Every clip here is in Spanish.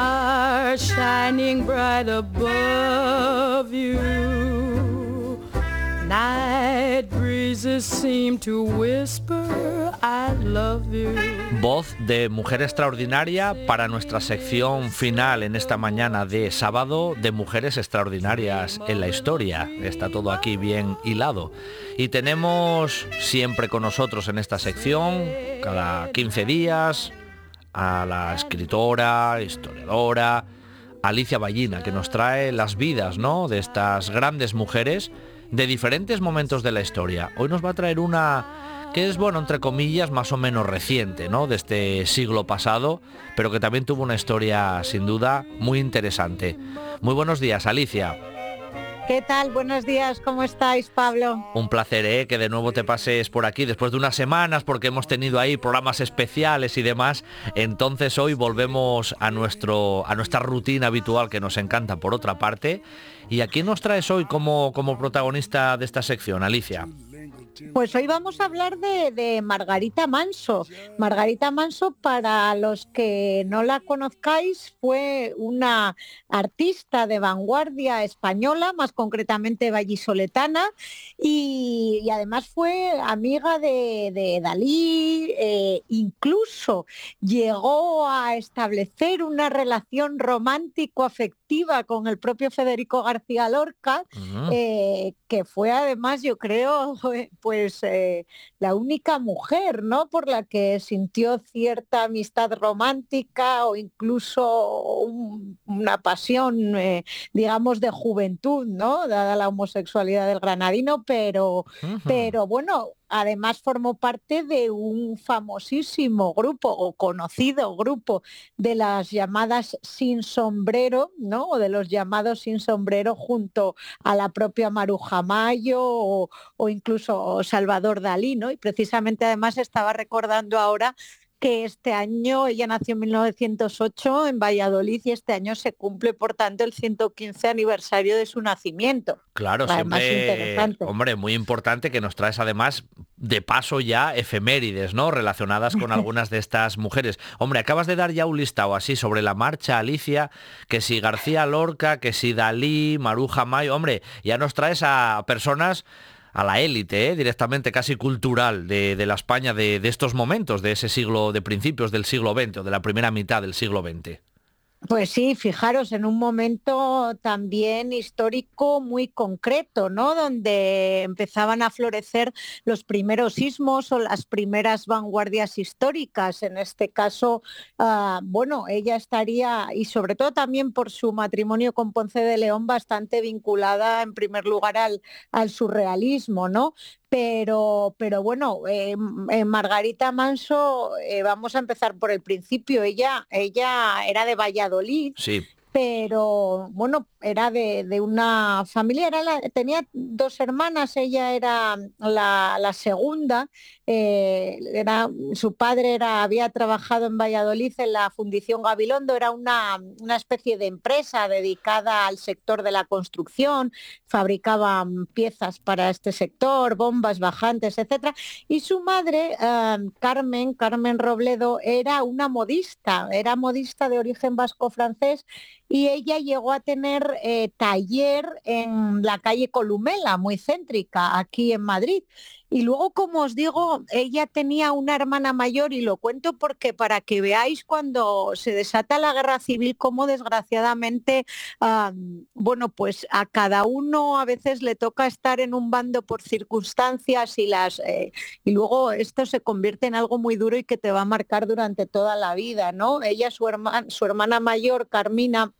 stars shining bright above you. Night breezes seem to whisper, I love you. Voz de mujer extraordinaria para nuestra sección final en esta mañana de sábado de mujeres extraordinarias en la historia. Está todo aquí bien hilado. Y tenemos siempre con nosotros en esta sección, cada 15 días, a la escritora, historiadora, Alicia Ballina, que nos trae las vidas, ¿no?, de estas grandes mujeres de diferentes momentos de la historia. Hoy nos va a traer una que es, bueno, entre comillas, más o menos reciente, ¿no?, de este siglo pasado, pero que también tuvo una historia, sin duda, muy interesante. Muy buenos días, Alicia. ¿Qué tal? Buenos días, ¿cómo estáis, Pablo? Un placer, que de nuevo te pases por aquí después de unas semanas, porque hemos tenido ahí programas especiales y demás. Entonces hoy volvemos a nuestra rutina habitual, que nos encanta por otra parte. ¿Y a quién nos traes hoy como protagonista de esta sección, Alicia? Pues hoy vamos a hablar de Margarita Manso. Margarita Manso, para los que no la conozcáis, fue una artista de vanguardia española, más concretamente vallisoletana, y además fue amiga de Dalí, incluso llegó a establecer una relación romántico-afectiva con el propio Federico García Lorca, que fue además, yo creo, pues la única mujer, ¿no?, por la que sintió cierta amistad romántica o incluso una pasión, digamos, de juventud, ¿no?, dada la homosexualidad del granadino, pero bueno, además formó parte de un famosísimo grupo o conocido grupo de las llamadas Sin Sombrero, ¿no?, o de los llamados Sin Sombrero, junto a la propia Maruja Mayo o incluso Salvador Dalí, ¿no? Y precisamente además estaba recordando ahora que este año, ella nació en 1908 en Valladolid, y este año se cumple, por tanto, el 115 aniversario de su nacimiento. Claro, además, siempre, interesante. hombre, muy importante, que nos traes además de paso ya efemérides, ¿no?, relacionadas con algunas de estas mujeres. Hombre, acabas de dar ya un listado así sobre la marcha, Alicia, que si García Lorca, que si Dalí, Maruja Mayo, hombre, ya nos traes a personas, a la élite, directamente casi cultural de la España de estos momentos, de ese siglo, de principios del siglo XX o de la primera mitad del siglo XX. Pues sí, fijaros, en un momento también histórico muy concreto, ¿no?, donde empezaban a florecer los primeros sismos o las primeras vanguardias históricas. En este caso, bueno, ella estaría, y sobre todo también por su matrimonio con Ponce de León, bastante vinculada en primer lugar al surrealismo, ¿no? Pero bueno, Margarita Manso, vamos a empezar por el principio. Ella era de Valladolid, Sí. pero bueno, era de una familia, tenía dos hermanas, ella era la segunda, su padre había trabajado en Valladolid en la Fundición Gabilondo, era una especie de empresa dedicada al sector de la construcción, fabricaban piezas para este sector, bombas, bajantes, etcétera, y su madre, Carmen Robledo, era modista de origen vasco-francés, y ella llegó a tener taller en la calle Columela, muy céntrica, aquí en Madrid. Y luego, como os digo, ella tenía una hermana mayor, y lo cuento porque para que veáis cuando se desata la guerra civil, cómo desgraciadamente, bueno, pues a cada uno a veces le toca estar en un bando por circunstancias, y luego esto se convierte en algo muy duro y que te va a marcar durante toda la vida, ¿no? Ella, su hermana mayor, Carmina,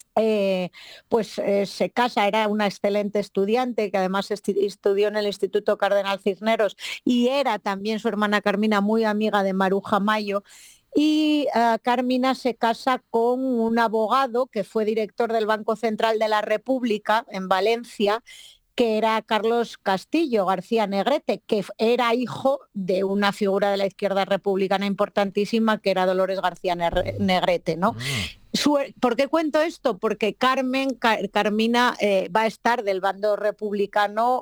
se casa, era una excelente estudiante que además estudió en el Instituto Cardenal Cisneros, y era también su hermana Carmina muy amiga de Maruja Mayo. Y Carmina se casa con un abogado que fue director del Banco Central de la República en Valencia, que era Carlos Castillo García Negrete, que era hijo de una figura de la izquierda republicana importantísima, que era Dolores García Negrete, ¿no? ¿Por qué cuento esto? Porque Carmina va a estar del bando republicano,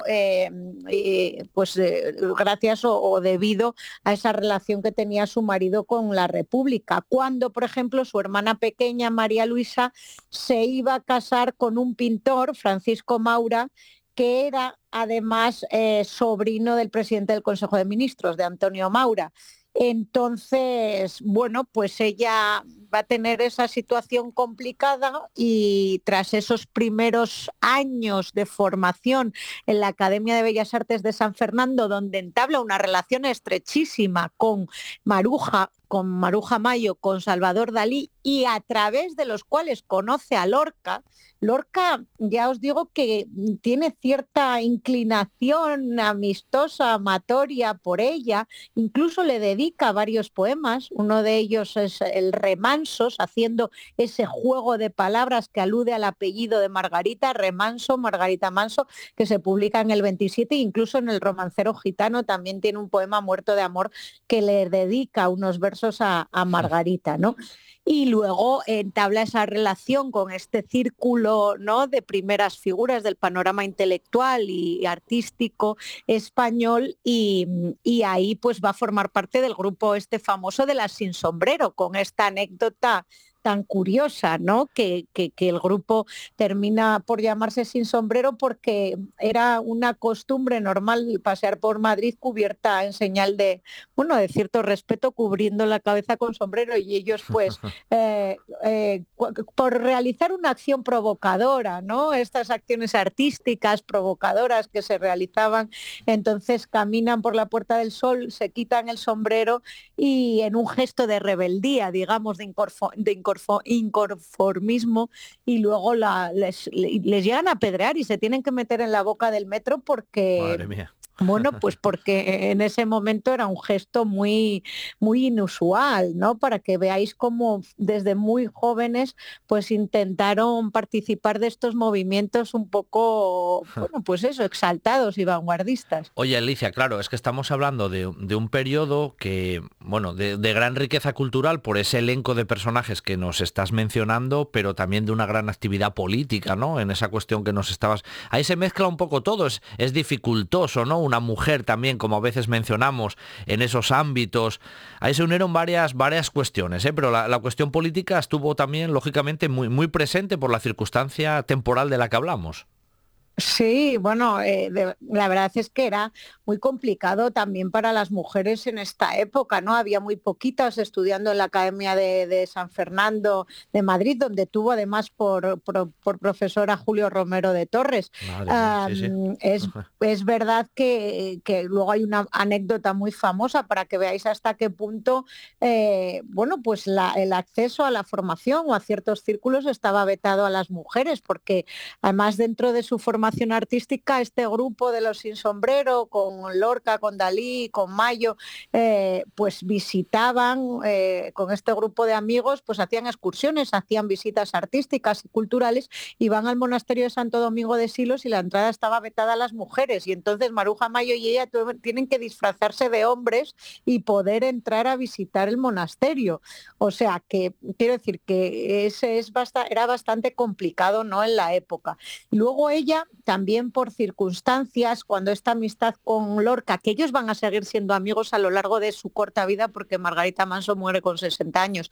gracias o debido a esa relación que tenía su marido con la República. Cuando, por ejemplo, su hermana pequeña, María Luisa, se iba a casar con un pintor, Francisco Maura, que era además sobrino del presidente del Consejo de Ministros, de Antonio Maura. Entonces, bueno, pues ella va a tener esa situación complicada y tras esos primeros años de formación en la Academia de Bellas Artes de San Fernando, donde entabla una relación estrechísima con Maruja Mayo, con Salvador Dalí, y a través de los cuales conoce a Lorca. Lorca, ya os digo que tiene cierta inclinación amistosa, amatoria por ella, incluso le dedica varios poemas, uno de ellos es el Remansos, haciendo ese juego de palabras que alude al apellido de Margarita, Remanso, Margarita Manso, que se publica en el 27, incluso en el Romancero Gitano también tiene un poema, Muerto de Amor, que le dedica unos versos a Margarita, ¿no? Y luego entabla esa relación con este círculo, ¿no?, de primeras figuras del panorama intelectual y artístico español y ahí pues va a formar parte del grupo este famoso de las Sin Sombrero, con esta anécdota tan curiosa, ¿no? Que el grupo termina por llamarse Sin Sombrero porque era una costumbre normal pasear por Madrid cubierta en señal de, bueno, de cierto respeto, cubriendo la cabeza con sombrero, y ellos pues por realizar una acción provocadora, ¿no? Estas acciones artísticas provocadoras que se realizaban, entonces caminan por la Puerta del Sol, se quitan el sombrero y en un gesto de rebeldía, digamos, de inconformismo, y luego les llegan a apedrear y se tienen que meter en la boca del metro porque... Madre mía. Bueno, pues porque en ese momento era un gesto muy, muy inusual, ¿no? Para que veáis cómo desde muy jóvenes pues intentaron participar de estos movimientos un poco, bueno, pues eso, exaltados y vanguardistas. Oye, Alicia, claro, es que estamos hablando de un periodo que, bueno, de gran riqueza cultural por ese elenco de personajes que nos estás mencionando, pero también de una gran actividad política, ¿no? En esa cuestión que nos estabas... Ahí se mezcla un poco todo, es dificultoso, ¿no? Una mujer también, como a veces mencionamos, en esos ámbitos. Ahí se unieron varias cuestiones, pero la cuestión política estuvo también, lógicamente, muy, muy presente por la circunstancia temporal de la que hablamos. Sí, bueno, la verdad es que era muy complicado también para las mujeres en esta época, ¿no? Había muy poquitas estudiando en la Academia de San Fernando de Madrid, donde tuvo además por profesora Julio Romero de Torres. Madre mía, sí. Es verdad que luego hay una anécdota muy famosa para que veáis hasta qué punto, bueno, pues el acceso a la formación o a ciertos círculos estaba vetado a las mujeres, porque además dentro de su formación artística, este grupo de los Sin Sombrero, con Lorca, con Dalí, con Mayo, pues visitaban con este grupo de amigos, pues hacían excursiones, hacían visitas artísticas y culturales, y van al monasterio de Santo Domingo de Silos y la entrada estaba vetada a las mujeres, y entonces Maruja Mayo y ella tienen que disfrazarse de hombres y poder entrar a visitar el monasterio. O sea que quiero decir que era bastante complicado, ¿no?, en la época. Y luego ella también por circunstancias, cuando esta amistad con Lorca, que ellos van a seguir siendo amigos a lo largo de su corta vida, porque Margarita Manso muere con 60 años,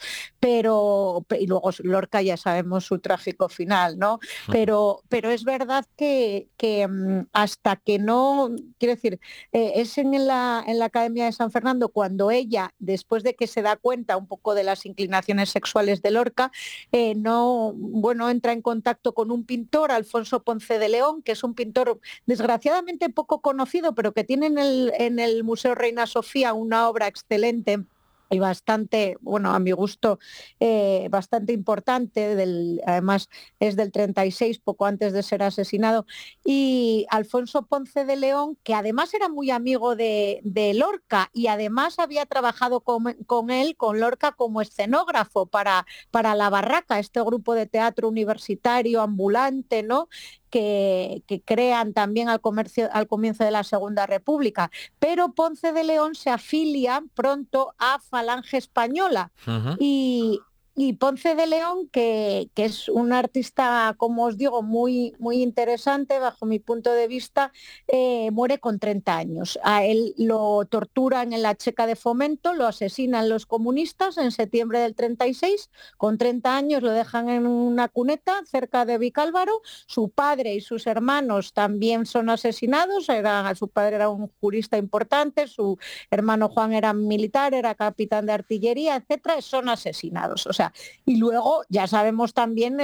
y luego Lorca ya sabemos su trágico final, ¿no? Pero es verdad que hasta que no, quiero decir, es en la Academia de San Fernando cuando ella, después de que se da cuenta un poco de las inclinaciones sexuales de Lorca, no, bueno, entra en contacto con un pintor, Alfonso Ponce de León, que es un pintor desgraciadamente poco conocido, pero que tiene en el Museo Reina Sofía una obra excelente y bastante, bueno, a mi gusto, bastante importante, además es del 36, poco antes de ser asesinado, y Alfonso Ponce de León, que además era muy amigo de Lorca y además había trabajado con Lorca como escenógrafo para La Barraca, este grupo de teatro universitario ambulante, ¿no?, que crean también al comienzo de la Segunda República. Pero Ponce de León se afilia pronto a Falange Española, Uh-huh. y Y Ponce de León, que es un artista, como os digo, muy, muy interesante bajo mi punto de vista, muere con 30 años. A él lo torturan en la Checa de Fomento, lo asesinan los comunistas en septiembre del 36, con 30 años lo dejan en una cuneta cerca de Vicálvaro, su padre y sus hermanos también son asesinados, su padre era un jurista importante, su hermano Juan era militar, era capitán de artillería, etcétera, son asesinados. O sea, y luego ya sabemos también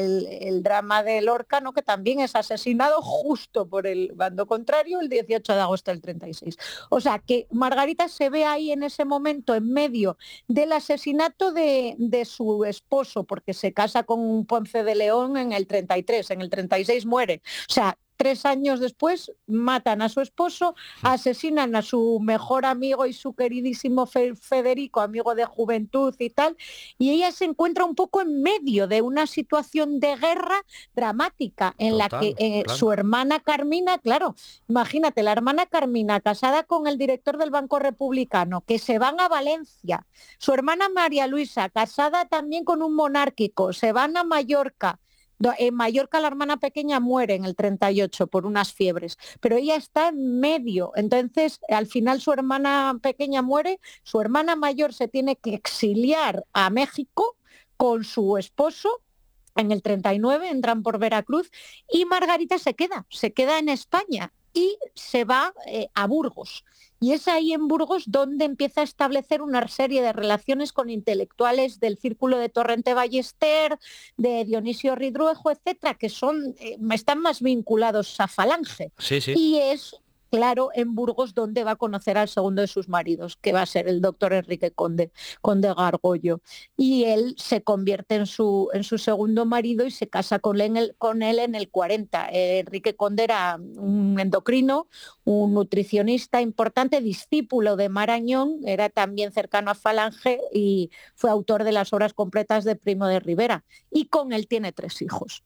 el drama de Lorca, ¿no? Que también es asesinado justo por el bando contrario el 18 de agosto del 36. O sea, que Margarita se ve ahí en ese momento en medio del asesinato de su esposo, porque se casa con Ponce de León en el 33, en el 36 muere. O sea, 3 años después matan a su esposo, asesinan a su mejor amigo y su queridísimo Federico, amigo de juventud y tal, y ella se encuentra un poco en medio de una situación de guerra dramática en la que claro. su hermana Carmina, claro, imagínate, la hermana Carmina casada con el director del Banco Republicano, que se van a Valencia, su hermana María Luisa casada también con un monárquico, se van a Mallorca. En Mallorca la hermana pequeña muere en el 38 por unas fiebres, pero ella está en medio. Entonces, al final su hermana pequeña muere, su hermana mayor se tiene que exiliar a México con su esposo. En el 39 entran por Veracruz y Margarita se queda en España y se va a Burgos. Y es ahí en Burgos donde empieza a establecer una serie de relaciones con intelectuales del círculo de Torrente Ballester, de Dionisio Ridruejo, etcétera, que están más vinculados a Falange. Sí, sí. Y es, claro, en Burgos donde va a conocer al segundo de sus maridos, que va a ser el doctor Enrique Conde Gargollo. Y él se convierte en su segundo marido y se casa con él en el 40. Enrique Conde era un endocrino, un nutricionista importante, discípulo de Marañón, era también cercano a Falange y fue autor de las obras completas de Primo de Rivera. Y con él tiene 3 hijos.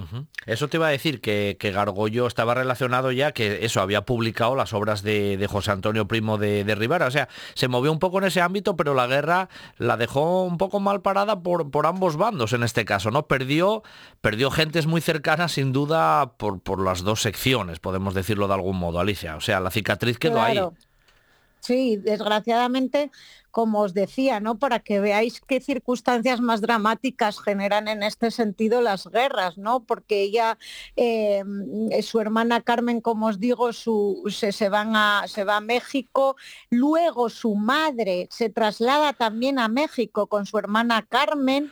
Eso te iba a decir, que Gargollo estaba relacionado ya, que eso, había publicado las obras de José Antonio Primo de Rivera. O sea, se movió un poco en ese ámbito, pero la guerra la dejó un poco mal parada por ambos bandos en este caso, ¿no? Perdió gentes muy cercanas, sin duda, por las dos secciones, podemos decirlo de algún modo, Alicia. O sea, la cicatriz quedó ahí. Sí, desgraciadamente, como os decía, ¿no? Para que veáis qué circunstancias más dramáticas generan en este sentido las guerras, ¿no? Porque ella, su hermana Carmen, como os digo, se va a México, luego su madre se traslada también a México con su hermana Carmen,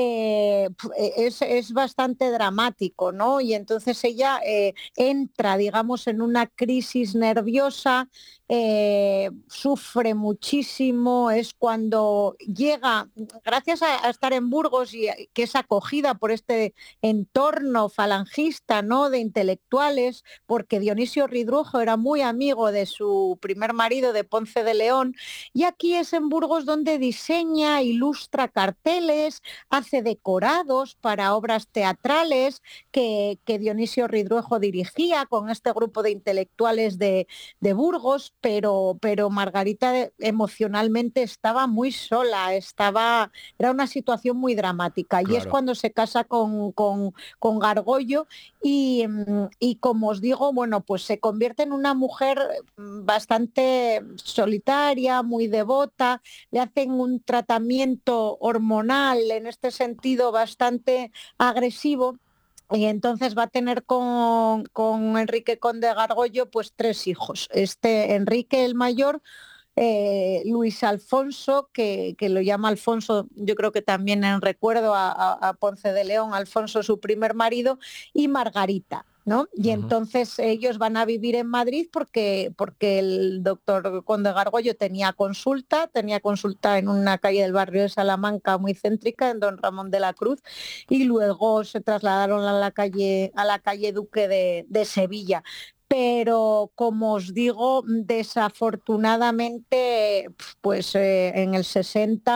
es bastante dramático, ¿no? Y entonces ella entra, digamos, en una crisis nerviosa, sufre muchísimo, es cuando llega, gracias a estar en Burgos y que es acogida por este entorno falangista, ¿no? De intelectuales, porque Dionisio Ridruejo era muy amigo de su primer marido, de Ponce de León, y aquí es en Burgos donde diseña, ilustra carteles, hace decorados para obras teatrales que Dionisio Ridruejo dirigía con este grupo de intelectuales de Burgos, pero Margarita emocionalmente estaba muy sola, era una situación muy dramática. Claro. Y es cuando se casa con Gargollo y como os digo, bueno, pues se convierte en una mujer bastante solitaria, muy devota, le hacen un tratamiento hormonal en este sentido bastante agresivo. Y entonces va a tener con Enrique Conde Gargollo pues 3 hijos. Enrique el mayor, Luis Alfonso, que lo llama Alfonso, yo creo que también en recuerdo a Ponce de León, Alfonso su primer marido, y Margarita, ¿no? Y entonces ellos van a vivir en Madrid porque el doctor Conde Gargollo tenía consulta en una calle del barrio de Salamanca muy céntrica, en Don Ramón de la Cruz, y luego se trasladaron a la calle Duque de Sevilla. Pero como os digo, desafortunadamente, pues en el 60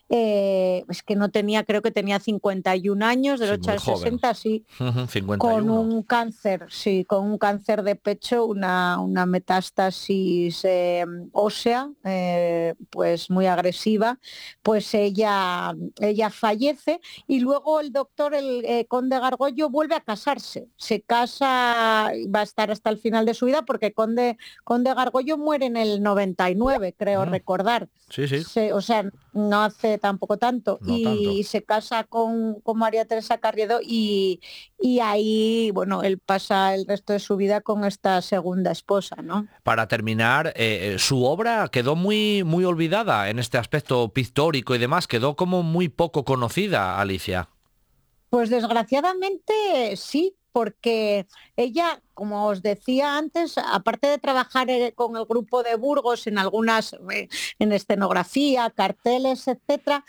es que no tenía, creo que tenía 51 años, del Sí, 8 muy al joven. 60, sí, 51. con un cáncer, sí, con un cáncer de pecho, una metástasis ósea, pues muy agresiva, pues ella fallece y luego el doctor, el conde Gargollo, vuelve a casarse. Se casa, va a estar hasta el final de su vida porque conde Gargollo muere en el 99, creo recordar. Sí, sí, O sea, no hace tampoco tanto. no tanto. Y se casa con María Teresa Carriedo y ahí, bueno, él pasa el resto de su vida con esta segunda esposa, ¿no? Para terminar, su obra quedó muy, muy olvidada en este aspecto pictórico y demás, quedó como muy poco conocida, Alicia. Pues desgraciadamente sí, porque ella, como os decía antes, aparte de trabajar con el grupo de Burgos en algunas, en escenografía, carteles, etcétera,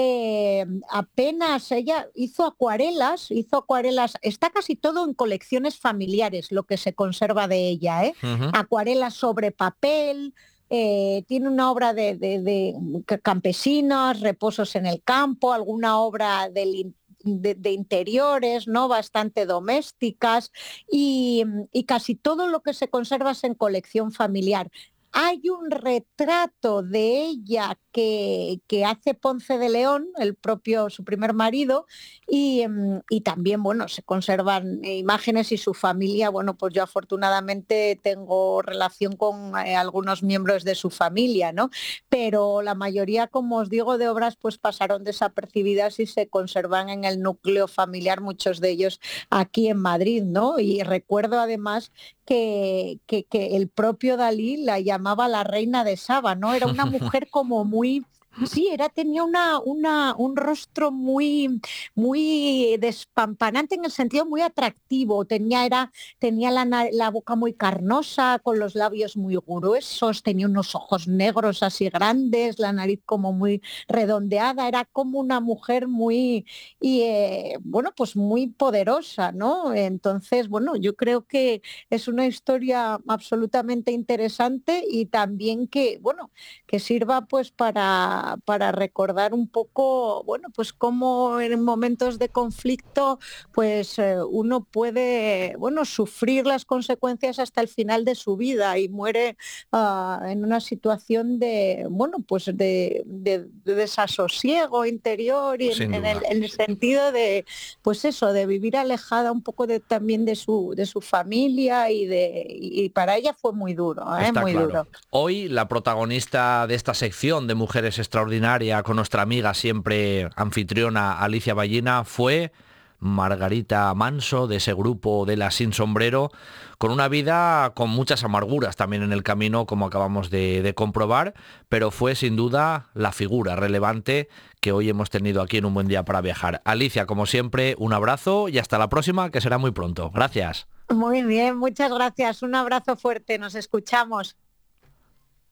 apenas ella hizo acuarelas, está casi todo en colecciones familiares, lo que se conserva de ella, ¿eh? Ujú. Acuarelas sobre papel. Tiene una obra de campesinas, reposos en el campo, alguna obra de interiores, ¿no? Bastante domésticas y casi todo lo que se conserva es en colección familiar. Hay un retrato de ella que hace Ponce de León, el propio, su primer marido, y también, bueno, se conservan imágenes y su familia, bueno, pues yo afortunadamente tengo relación con algunos miembros de su familia, ¿no? Pero la mayoría, como os digo, de obras pues pasaron desapercibidas y se conservan en el núcleo familiar, muchos de ellos aquí en Madrid, ¿no? Y recuerdo además que el propio Dalí la llamaba la reina de Saba, ¿no? Era una mujer como muy... Sí, tenía un rostro muy despampanante en el sentido muy atractivo. Tenía la boca muy carnosa, con los labios muy gruesos, tenía unos ojos negros así grandes, la nariz como muy redondeada. Era como una mujer bueno, pues muy poderosa, ¿no? Entonces, bueno, yo creo que es una historia absolutamente interesante y también bueno, que sirva pues para recordar un poco, bueno, pues cómo en momentos de conflicto pues uno puede, bueno, sufrir las consecuencias hasta el final de su vida y muere en una situación bueno, pues de desasosiego interior y Sin duda. en el sentido de, pues eso, de vivir alejada un poco también de su familia y para ella fue muy duro, Está muy claro. duro. Hoy la protagonista de esta sección de Mujeres Extraordinarias con nuestra amiga siempre anfitriona Alicia Ballina fue Margarita Manso, de ese grupo de las Sin Sombrero, con una vida con muchas amarguras también en el camino, como acabamos de comprobar, pero fue sin duda la figura relevante que hoy hemos tenido aquí en Un Buen Día para Viajar. Alicia, como siempre, un abrazo y hasta la próxima, que será muy pronto. Gracias. Muy bien, muchas gracias. Un abrazo fuerte, nos escuchamos.